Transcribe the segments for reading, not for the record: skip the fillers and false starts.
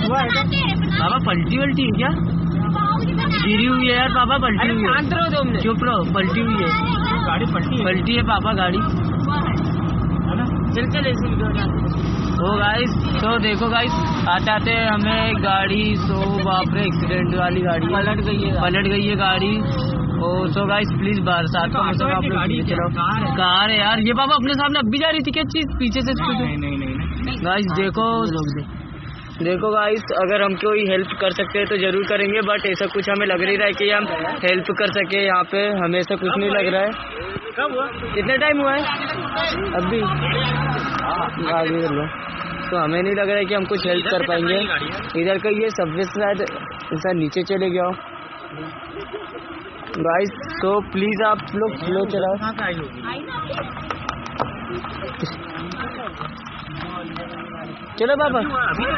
बाबा पलटी वल्टी है क्या? गिरी हुई है यार पापा, पलटी हुई है। चुप रहो, पलटी हुई है गाड़ी, पलटी है पापा गाड़ी। चल ओ गाइस, तो देखो गाइस, आते आते हमें गाड़ी तो बाप रे एक्सीडेंट वाली गाड़ी पलट गई है गाड़ी। और तो गाइस प्लीज बरसात का मौसम आप लोग चलाओ। कार है यार ये पापा, अपने सामने अब भी जा रही थी क्या चीज पीछे से? गाइस देखो गाइस, अगर हम कोई हेल्प कर सकते हैं तो जरूर करेंगे, बट ऐसा कुछ हमें लग नहीं रहा है कि हम हेल्प कर सके यहाँ पे, हमें ऐसा कुछ नहीं लग रहा है। कब हुआ? कितना टाइम हुआ है? अभी आगे कर लो। तो हमें नहीं लग रहा है कि हम कुछ हेल्प कर पाएंगे। इधर का ये सबवे शायद ऐसा नीचे चले गया गाइस, तो प्लीज आप लोग स्लो चलाओ। चलो बाबा।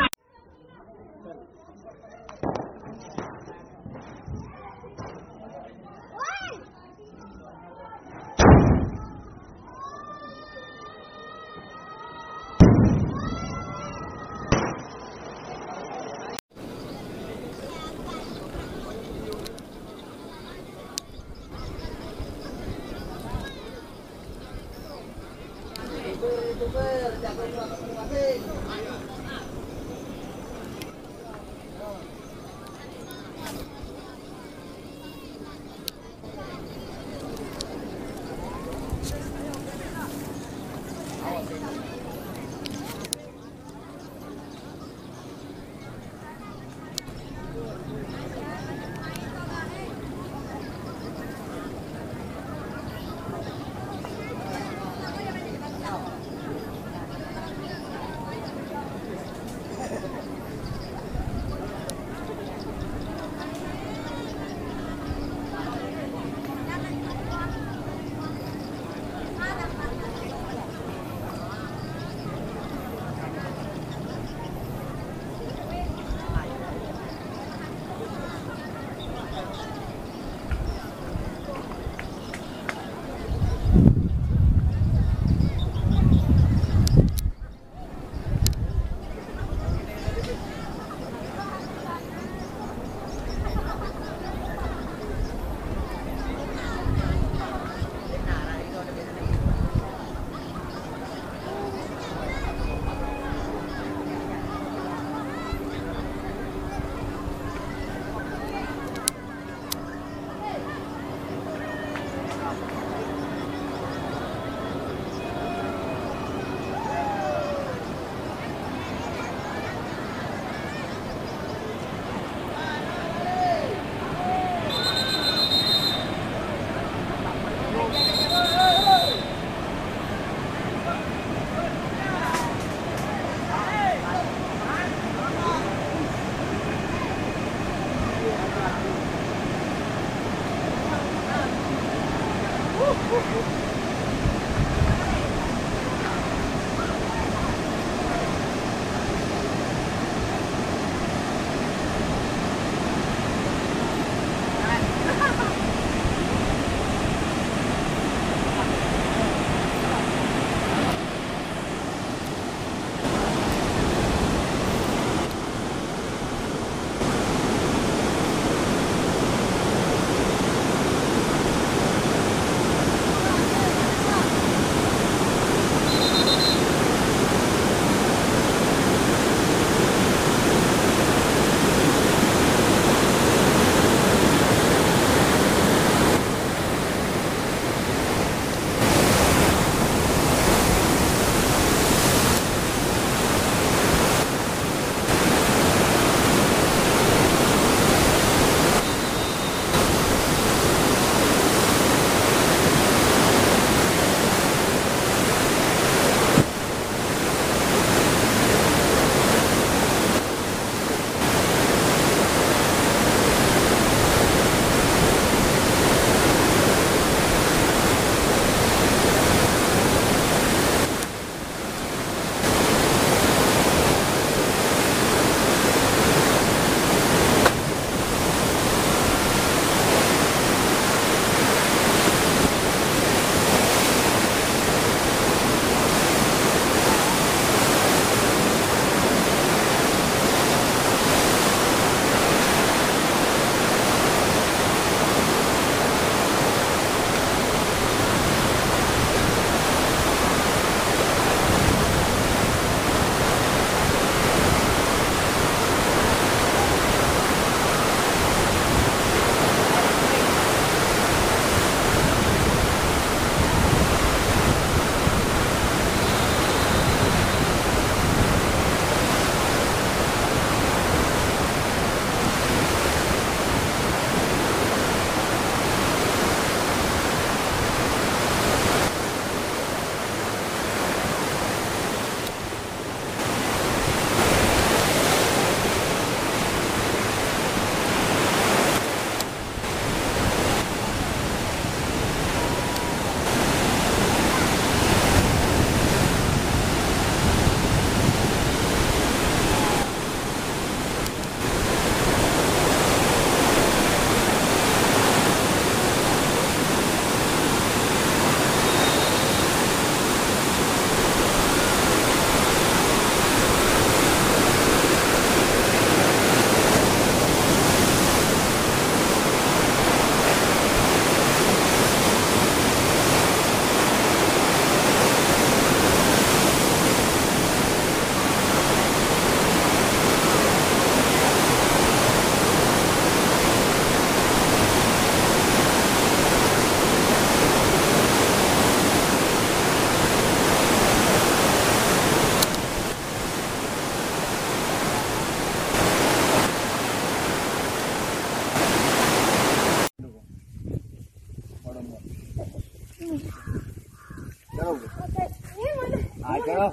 चलो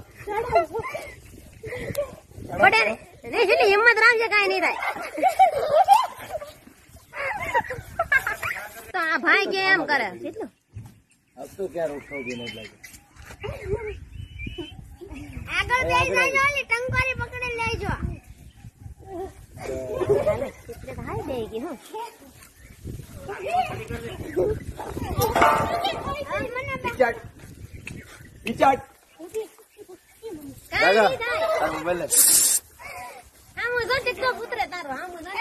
बड़े नहीं चली हिम्मत राम से कहीं नहीं रहे तो भाई के हम करे अब तो क्या रोकोगे नहीं लगे आगे ले जाओ टंगवारी पकड़े ले जाओ कितने भाई देगी हूँ हम उधर टिकटॉक उतरे तारो हम उधर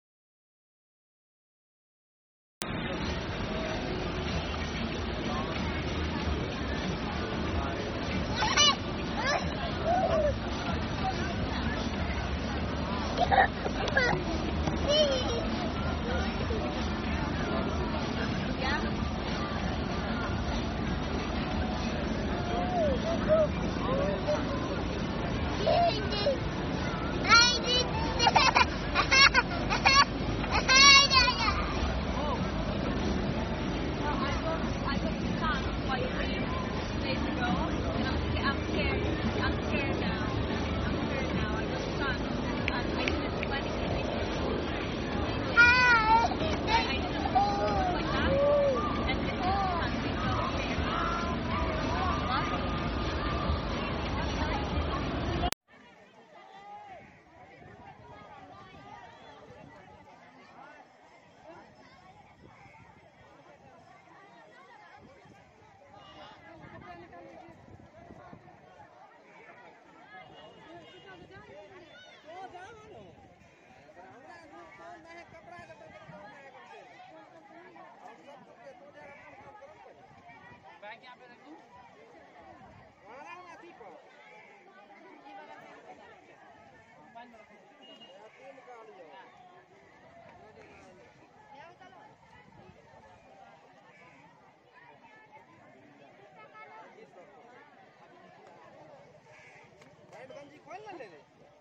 यहाँ पे रखूं खोल ना ले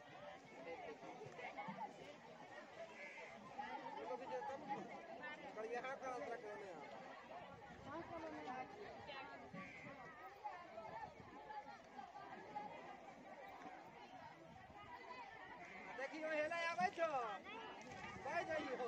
देखियो हेला आबै छ कहि जइयो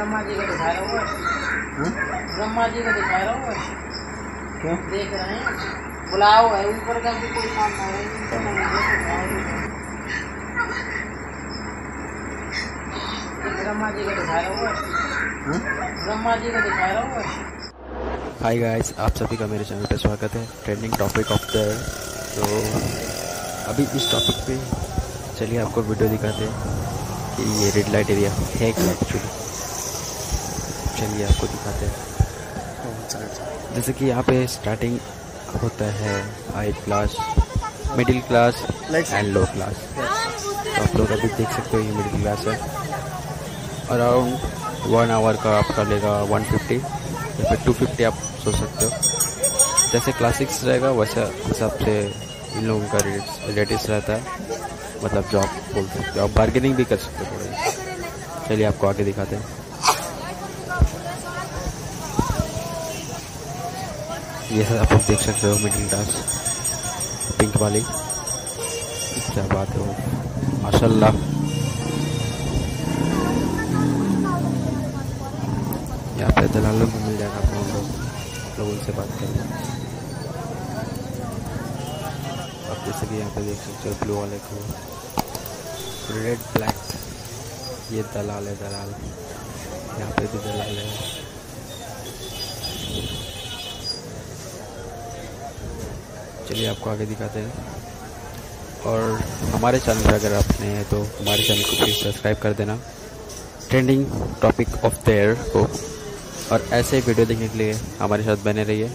ब्रह्मा जी को दिखा रहा हूँ, ब्रह्मा जी को दिखा रहा हूँ। क्यों देख रहे हैं? बुलाओ है ऊपर का भी कोई काम है। ब्रह्मा जी को दिखा रहा हूँ, ब्रह्मा जी को दिखा रहा हूँ। हाय गाइस, आप सभी का मेरे चैनल पे स्वागत है। ट्रेंडिंग टॉपिक ऑफ द तो अभी इस टॉपिक पे चलिए आपको वीडियो दिखाते हैं कि ये रेड लाइट एरिया है क्या एक्चुअली। चलिए आपको दिखाते हैं। जैसे कि यहाँ पे स्टार्टिंग होता है high class, middle class and low class. तो आप लोग अभी देख सकते हो ये मिडिल क्लास है। अराउंड 1 आवर का आपका लेगा 150 या फिर 250 आप सोच सकते हो। जैसे क्लासिक्स रहेगा वैसा हिसाब से इन लोगों का रेटिस रहता है, मतलब जो आप बोल सकते हो। आप बार्गेनिंग भी कर सकते हो थोड़ी। चलिए आपको आगे दिखाते हैं। ये सब आप लोग देख सकते हो मिडिल क्लास पिंक वाली। क्या बात है वो, माशाल्लाह। यहाँ पे दलालों को मिल जाएगा, आप लोग उनसे बात करेंगे। आप जैसे कि यहाँ पे देख सकते हो ब्लू वाले को, रेड ब्लैक, ये दलाल है दलाल। यहाँ पे भी दलाल है। चलिए आपको आगे दिखाते हैं। और हमारे चैनल पर अगर आप नए हैं तो हमारे चैनल को प्लीज़ सब्सक्राइब कर देना, trending topic of the year को। और ऐसे वीडियो देखने के लिए हमारे साथ बने रहिए।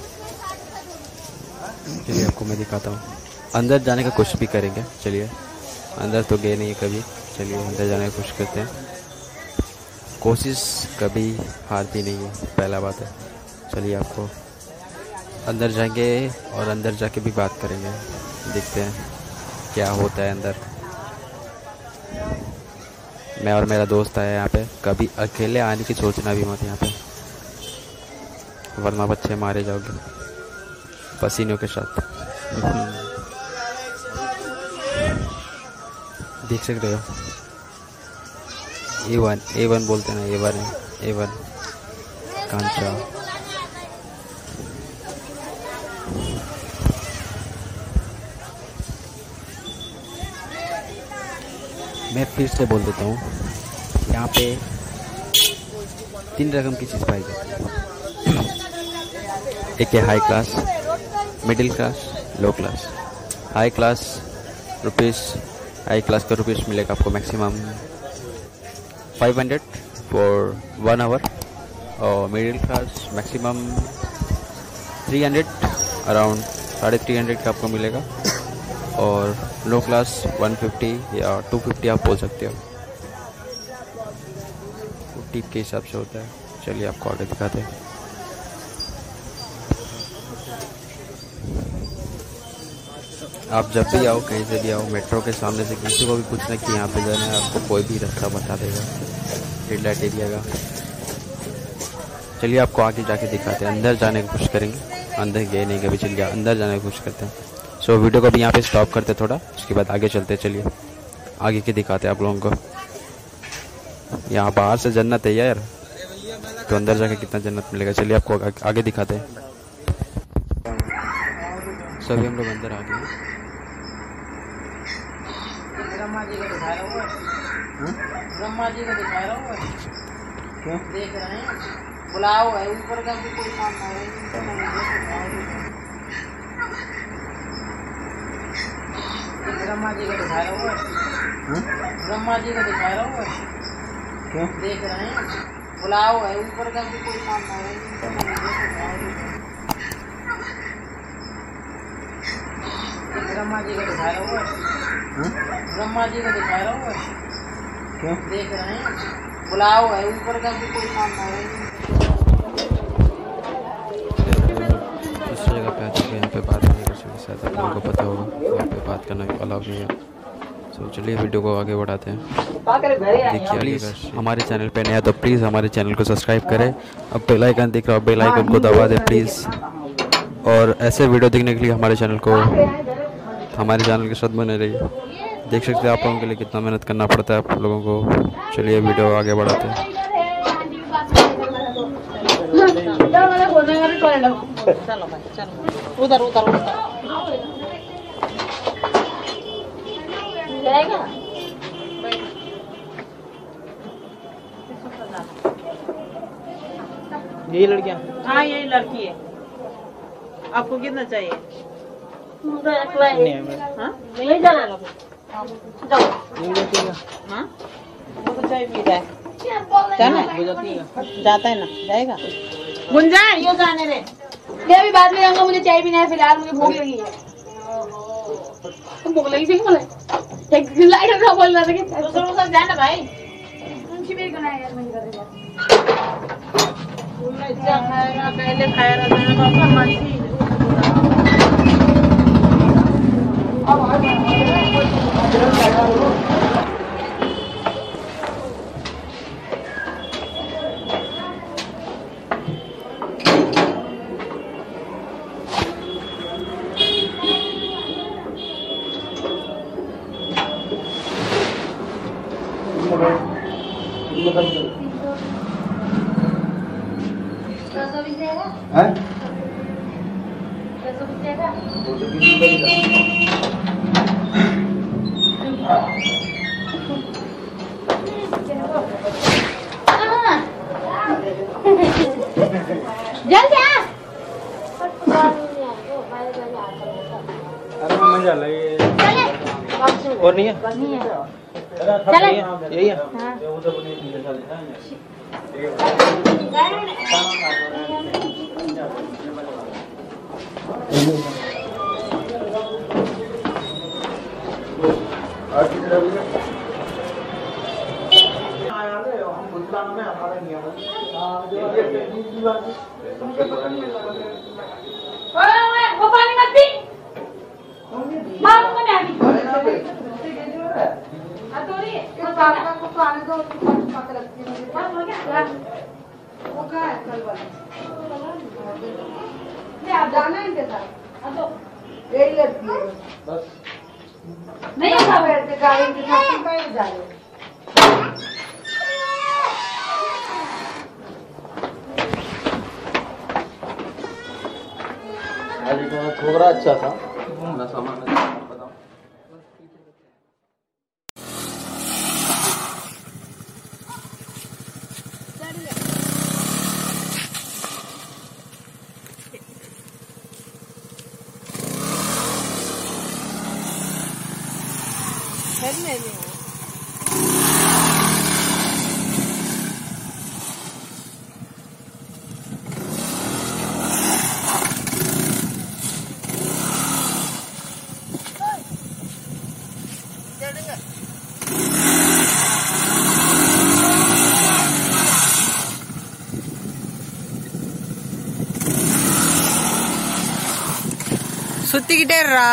चलिए आपको मैं दिखाता हूँ। अंदर जाने का कोशिश भी करेंगे। चलिए, अंदर तो गए नहीं कभी। चलिए अंदर जाने की कोशिश करते हैं। कोशिश कभी हारती नहीं है, पहला बात है। चलिए आपको अंदर जाएंगे और अंदर जाके भी बात करेंगे, देखते हैं क्या होता है अंदर। मैं और मेरा दोस्त आया यहाँ पे। कभी अकेले आने की सोचना भी मत यहाँ पे, वरना बच्चे मारे जाओगे पसीनों के साथ। देख सकते हो A1 बोलते हैं ना, A1 कांचा। मैं फिर से बोल देता हूँ, यहाँ पे 3 रकम की चीज़ पाई जाती है। एक है high class, middle class, low class. High class का रुपीस मिलेगा आपको मैक्सिमम 500 फॉर 1 आवर। और मिडिल क्लास मैक्सिमम 300, अराउंड 350 का आपको मिलेगा। और लो क्लास 150 या 250 आप बोल सकते हो। टिप के हिसाब से होता है। चलिए आपको आगे दिखाते हैं। आप जब भी आओ, कहीं से भी आओ, मेट्रो के सामने से किसी को भी पूछना कि यहाँ पे जाना है, आपको कोई भी रास्ता बता देगा रेड लाइट एरिया का। चलिए आपको आगे जाके दिखाते हैं। अंदर जाने की कोशिश करेंगे। अंदर गए नहीं कभी, चलिए अंदर जाने की कोशिश करते हैं। सो वीडियो को भी यहाँ पे स्टॉप करते थोड़ा, उसके बाद आगे चलते। चलिए आगे के दिखाते हैं आप लोगों को। यहाँ बाहर से जन्नत है यार, तो अंदर जाके कितना जन्नत मिलेगा। चलिए आपको आगे दिखाते हैं। सभी हम लोग अंदर आ गए। ब्रह्मा जी को दिखा रहा हूँ, ब्रह्मा जी को दिखा रहा हूँ। क्यों देख रहे हैं? बुलाओ है ऊपर का भी कोई काम है। ब्रह्मा जी को दिखा रहा हूँ, ब्रह्मा जी को दिखा रहा हूँ। क्यों देख रहे हैं? बुलाओ है ऊपर का भी कोई काम है। ब्रह्मा जी को दिखा रहा हूँ, ब्रह्मा जी को दिखा रहा हूँ। क्यों देख रहे हैं? बुलाओ है ऊपर का भी कोई काम है। इस जगह पे आ चुके हैं, यहाँ पे बात नहीं कर सकते, शायद आप लोगों को पता होगा यहाँ पे बात करना अलाउड नहीं है। तो चलिए वीडियो को आगे बढ़ाते हैं। देखिए प्लीज़ हमारे चैनल पे नया तो प्लीज़ हमारे चैनल को सब्सक्राइब करें। अब बेल आइकन दिख रहा है, बेल आइकन को दबा दें प्लीज़। और ऐसे वीडियो देखने के लिए हमारे चैनल के साथ बने रहिए। देख सकते हैं आप लोगों के लिए कितना मेहनत करना पड़ता है आप लोगों को। चलिए वीडियो आगे बढ़ाते हैं। चलो भाई चलो उधर उधर उधर जाएगा। यही लड़कियाँ? हाँ यही लड़की है। आपको कितना चाहिए? नहीं जाना हाँ वो तो चाय पी जाए जाना जाता है ना जाएगा। गुंजान ये जाने रे मैं अभी बाद में जाऊंगा। मुझे चाय पीना है फिलहाल। मुझे भूख लगी है। तुम भूख लगी थी बोले एक लाइट ना बोल रहा था कि दूसरों के साथ जाना भाई। उनकी भी बनाया यार मैं कर रहा खाएगा पहले खाया रहता पापा मछली जल्दी आ। मजा लगे और नहीं है चले यही है। वो पानी मत पी मारूंगा मैं अभी। वो क्या है कल वाला आप जाना है इनके साथ यही लड़की है बस नहीं आता बैठते गाड़ी के साथ तुम कहीं जा रहे हो। थोड़ा अच्छा था सामान बताओ। சுத்திக்கிட்டேறா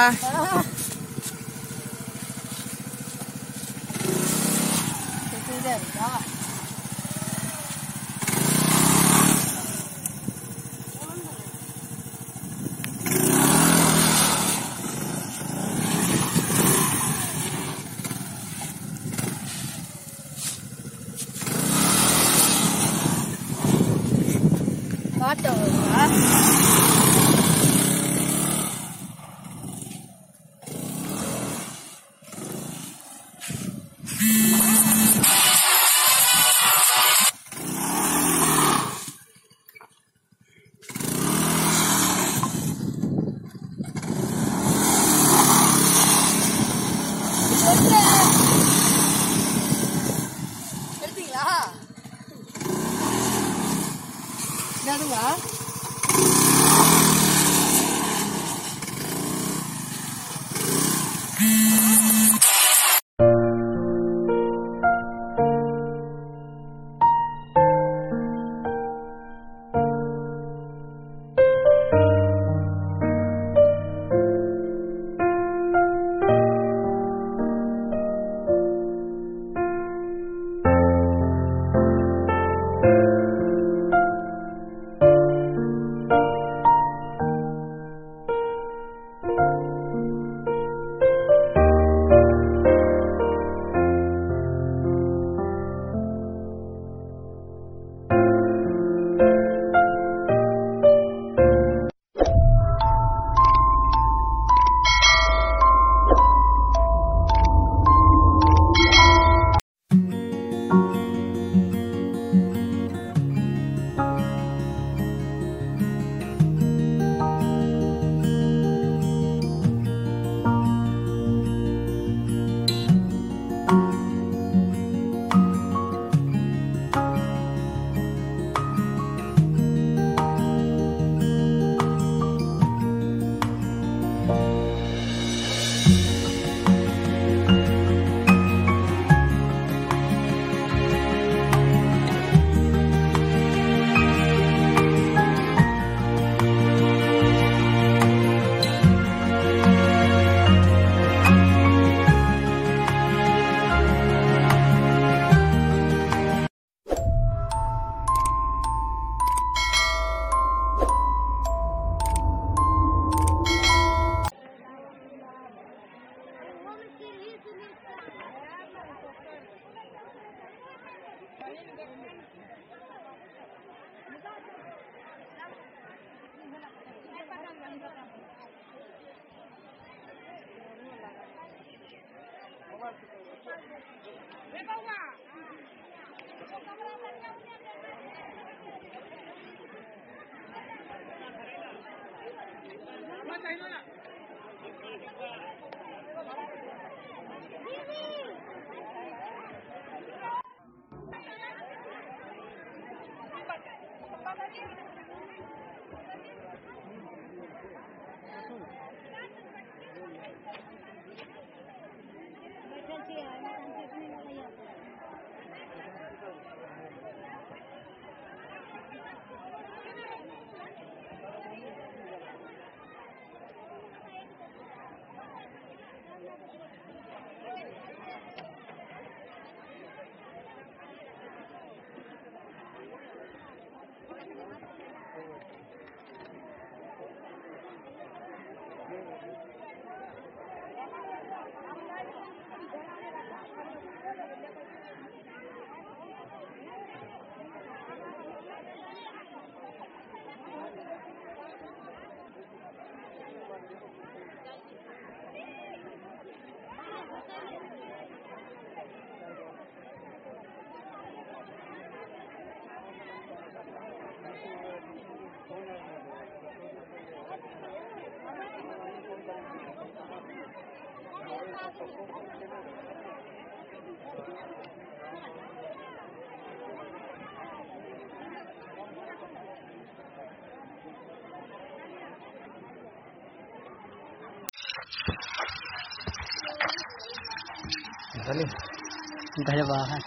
घर बाहर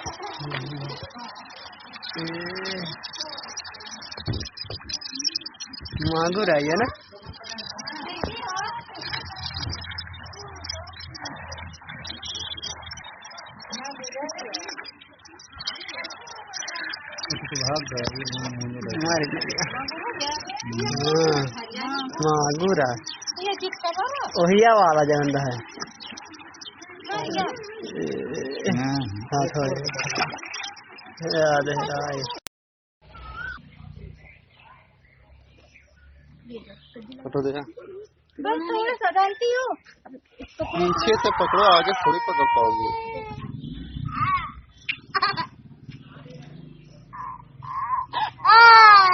मांगूर आई है ना। भाग मांगूर ओहिया वाला जानता है। हाँ थोड़े याद है। फोटो देखा बस थोड़ा सा डालती हो, पीछे से पकड़ो, आगे थोड़ी पकड़ पाओगे। आ